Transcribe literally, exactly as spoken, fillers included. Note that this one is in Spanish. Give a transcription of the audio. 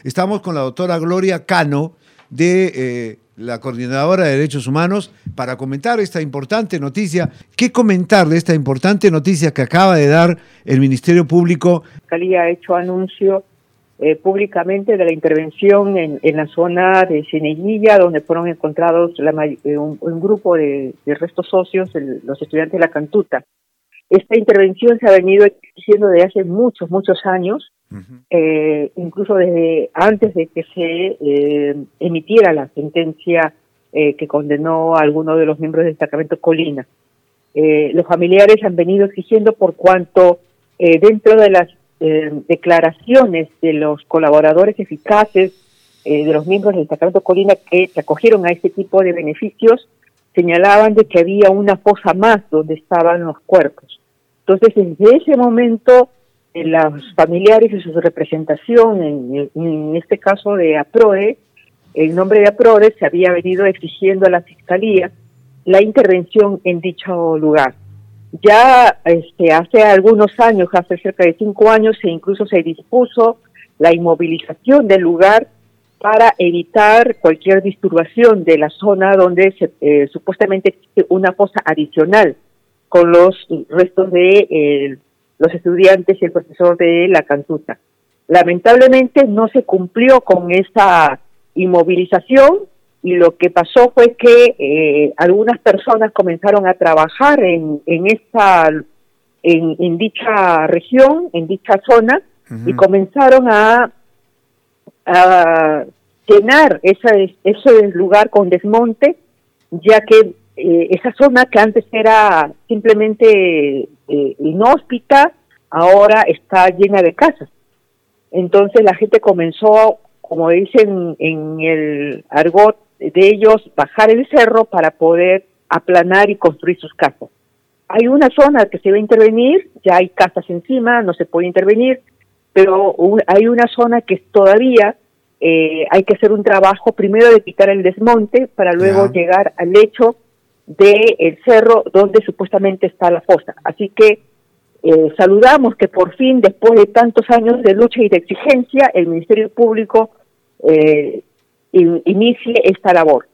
Estamos con la doctora Gloria Cano, de eh, la Coordinadora de Derechos Humanos, para comentar esta importante noticia. ¿Qué comentar de esta importante noticia que acaba de dar el Ministerio Público? La Fiscalía ha hecho anuncio eh, públicamente de la intervención en, en la zona de Cieneguilla, donde fueron encontrados la, eh, un, un grupo de, de restos óseos, el, los estudiantes de la Cantuta. Esta intervención se ha venido exigiendo desde hace muchos, muchos años, uh-huh. eh, incluso desde antes de que se eh, emitiera la sentencia eh, que condenó a algunos de los miembros del destacamento Colina. Eh, los familiares han venido exigiendo por cuanto eh, dentro de las eh, declaraciones de los colaboradores eficaces eh, de los miembros del destacamento Colina que se acogieron a este tipo de beneficios, señalaban de que había una fosa más donde estaban los cuerpos. Entonces, desde ese momento, eh, los familiares y su representación, en, en este caso de APRODE, el nombre de APRODE, se había venido exigiendo a la Fiscalía la intervención en dicho lugar. Ya este, hace algunos años, hace cerca de cinco años, se incluso se dispuso la inmovilización del lugar para evitar cualquier disturbación de la zona donde se, eh, supuestamente existe una fosa adicional con los restos de eh, los estudiantes y el profesor de la Cantuta. Lamentablemente no se cumplió con esa inmovilización y lo que pasó fue que eh, algunas personas comenzaron a trabajar en, en esta en, en dicha región, en dicha zona, uh-huh. y comenzaron a a llenar ese, ese lugar con desmonte, ya que eh, esa zona que antes era simplemente eh, inhóspita, ahora está llena de casas. Entonces la gente comenzó, como dicen en el argot de ellos, bajar el cerro para poder aplanar y construir sus casas. Hay una zona que se va a intervenir, ya hay casas encima, no se puede intervenir, pero un, hay una zona que todavía eh, hay que hacer un trabajo primero de quitar el desmonte para luego yeah. llegar al lecho del cerro donde supuestamente está la fosa. Así que eh, saludamos que por fin, después de tantos años de lucha y de exigencia, el Ministerio Público eh, in, inicie esta labor.